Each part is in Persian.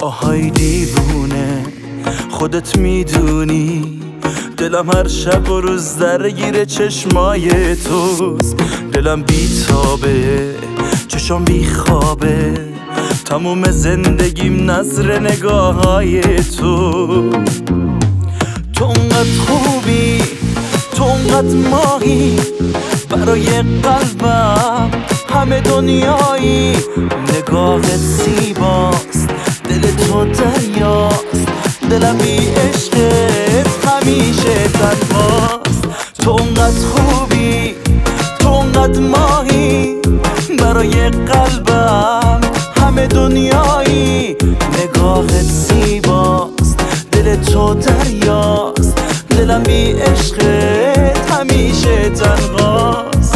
آهای دیوونه خودت میدونی دلم هر شب و روز درگیر چشمای توست. دلم بیتابه چشم بیخوابه تموم زندگیم نظر نگاههای تو. تو اونقدر خوبی تو اونقدر ماهی برای قلبم همه دنیایی. نگاهت زیباست دل تو دریاست دلم بی عشقت همیشه تنهاست. تو اونقدر خوبی تو اونقدر ماهی برای قلبم همه دنیایی. نگاهت زیباست دل تو دریاست دلم بی عشقت همیشه تنهاست.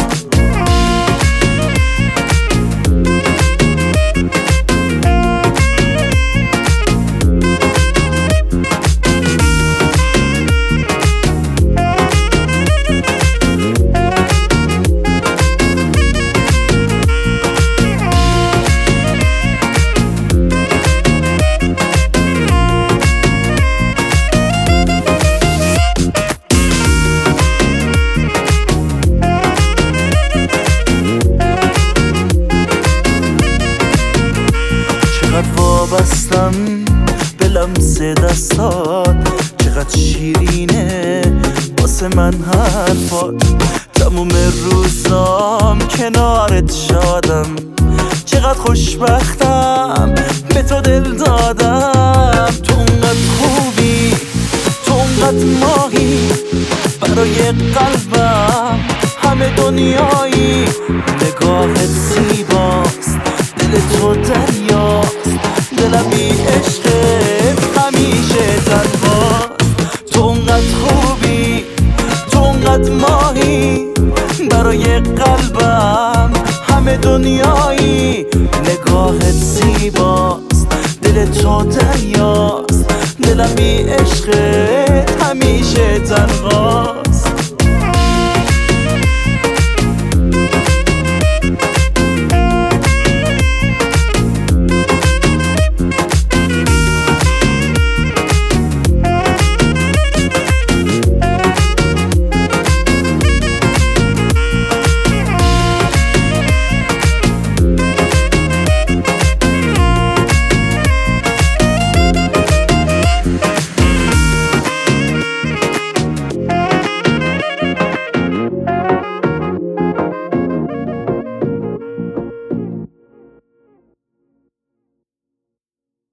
وابستم به لمس دستات چقدر شیرینه واسه من حرفات. تموم روزام کنارت شادم چقدر خوشبختم به تو دل دادم. تو اونقدر خوبی تو اونقدر ماهی برای قلبم همه دنیایی. نگاهت زیباست دل تو دریاست دلم بی عشقت همیشه تنهاست. تو اونقدر خوبی تو اونقدر ماهی برای قلبم همه دنیایی. نگاهت زیباست دل تو دریاست دلم بی عشقت همیشه تنهاست.